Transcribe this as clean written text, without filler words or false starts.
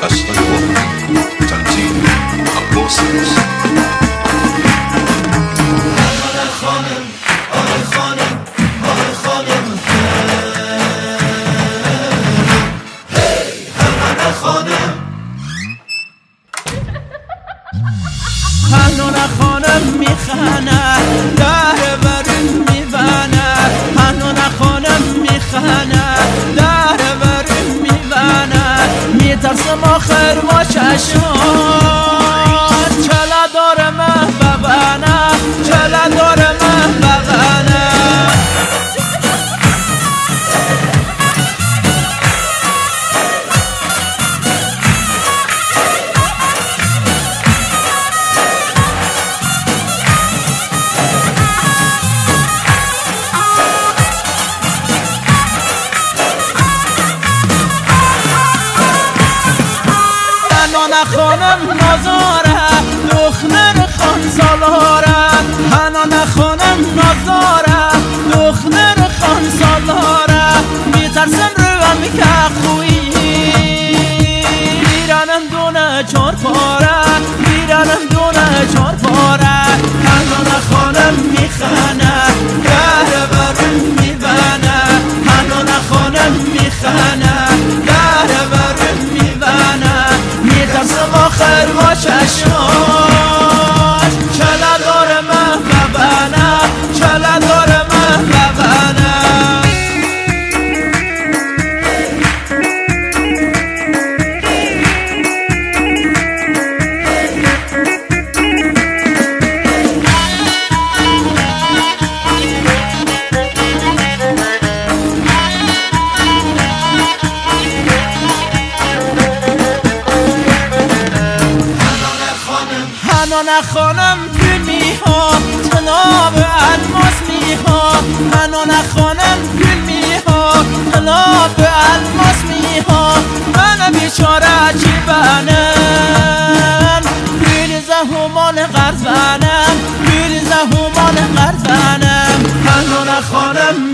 أصل الوطن تنظيم عباسس. آره خانم آره خانم آره خانم هی آره خانم هنون خانم میخنه در بریم میبنه هنون خانم میخنه در بریم میبنه میترسم آخر ما چشمات چلا داره من ببنه چلا داره من ببنه خانم نازاره دختر خان سالاره هنان خانم نازاره دختر خان سالاره میترسم روم که خویی میرنم دونه چار پاره میرنم دونه چار پاره هنان خانم میخنه در برم میبنه هنان خانم میخنه در برم میبنه میترسم آخر ما چشماش چلا داره من ببنه چلا داره من ببنه هنان خانم گل میها تناب الماس میها هنان خانم گل میها تناب الماس میها من بیچاره چی بنم بیل زهومان غرز بنم بیل زهومان غرز بنم هنان خانم